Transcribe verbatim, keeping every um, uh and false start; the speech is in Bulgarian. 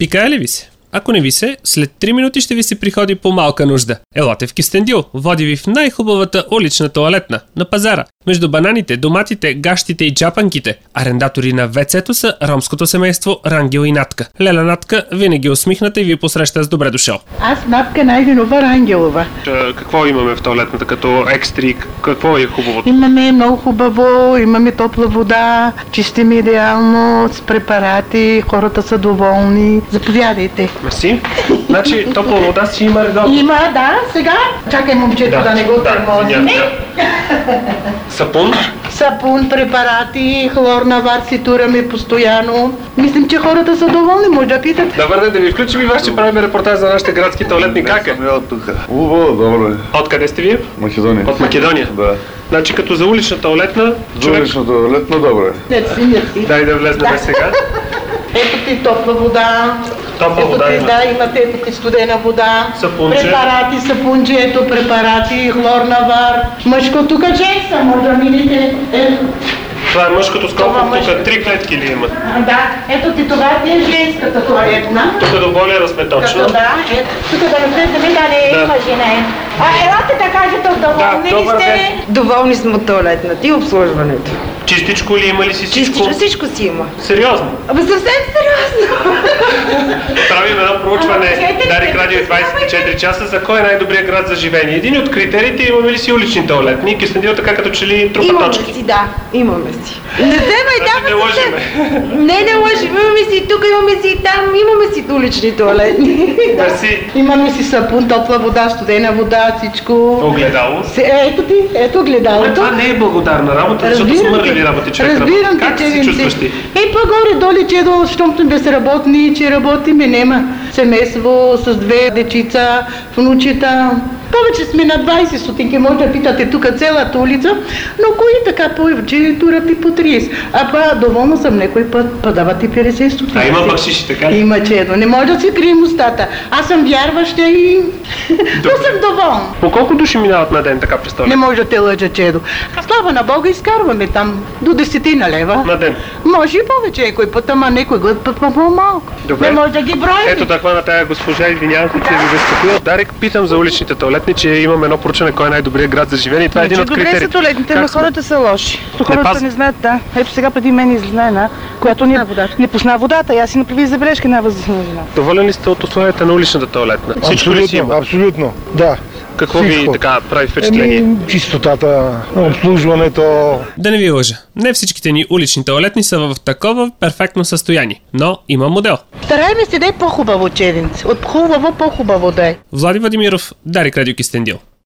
Пикае ли ви се? Ако не ви се, след три минути ще ви се приходи по малка нужда. Елате в Кюстендил, води ви в най-хубавата улична тоалетна, на пазара. Между бананите, доматите, гащите и джапанките. Арендатори на ВЦ-то са ромското семейство Рангел и Натка. Леля Натка винаги усмихната и ви посреща с добре дошъл. Аз Натка Найденова Рангелова. Какво имаме в тоалетната като екстри? Какво е хубавото? Имаме много хубаво, имаме топла вода, чистим идеално, с препарати, хората са доволни. Заповядайте. Мерси. Значи топла вода си има редовно? Има, да. Сега чакай момчето да, да не го тормозим. Сапун? Сапун, препарати, хлорна вар си тураме постоянно. Мислим, че хората са доволни, може да питат. Добър ден, да ви включим и вас, че правим репортаж за нашите градски тоалетни. Как е? Хубаво, добро е. Откъде сте вие? Македония. От Македония? Да. Значи като за улична тоалетна, За улична тоалетна, добро е. Мерси, мерси. Дай да влезнем сега. Ето ти топла вода. Топла ето вода ти, има. да, имате ето ти студена вода. Сапунче. Препарати, сапунче, ето препарати, хлорна вар. Мъжко тук джейса, може да минете. Ето. Това е мъжкото скоро, Това тук мъжко. три клетки ли има? А, да, ето ти това е женската тоалетна. Тук до бойлера сме точно. Като да, ето. Тук да разглеждаме дали Да. има жена. А елате да кажете, доволни Да, ли добър сте? ден. Доволни сме от тоалетната и обслужването. Чистичко ли има ли си всичко? Всичко, всичко си има. Сериозно? Абе съвсем сериозно. Правим едно проучване Ама, Дарик Радио двайсет и четири часа за кой е най-добрият град за живеене. Един от критериите имаме ли си улични тоалетни? Кюстендил така като че ли трупа Имаме точки. си, да. Имаме си. Не вземай, Значи давай не лъжиме. Не, не лъжим. Имаме си и тук, имаме си и там, имаме си улични туалетни. Мерси. Имаме си сапун, топла вода, студена вода, всичко. Огледало. Се- Ето ти, ето Ама гледалото. това не е благодарна работа, защото Разбирам смъргали те. работи човек. Разбирам Как те, се че чувстваш ти? Е, по-горе доли, че до, щомто безработни, че работиме, нема семейство с две дечица, внучета. Повече сме на двайсет стотинки, може да питате тук цялата улица, но кои така повече турапи по трийсет. А па доволна съм някой път, па дават и петдесет стотинки. А има бакшиши, така ли? Има чедо, не може да си крием устата. Аз съм вярваща и... но съм доволна. По колко души минават на ден така през Не тоалет? може да те лъжа, чедо. Слава на Бога, изкарваме там до десетина лева. На ден. Може и повече, някой път, ама някой път по-малко. Добре. Не може да ги броим. Ето да хвана тая госпожа, извинявам се, че ви безпокоя. Дарик, питам за уличните тоалетни, че имаме едно проучване кой е най-добрият град за живеене и това е един от Добре са критериите. туалетните, но Как сме? хората са лоши. То хората пазят. не знаят, да. Ето сега преди мен излезна една, която не, не пусна водата. И аз си направих забележка на възможността. Доволен ли сте от условията на уличната тоалетна? Всичко ли си Абсолютно, има? абсолютно, да. Какво ви Всичко. така прави впечатление? Еми, чистотата, обслужването. Да не ви лъжа, не всичките ни улични тоалетни са в такова перфектно състояние, но има модел. Старайме се да е по-хубаво, чеденце. От хубаво по-хубаво да е. Влади Владимиров, Дарик Радио Кюстендил.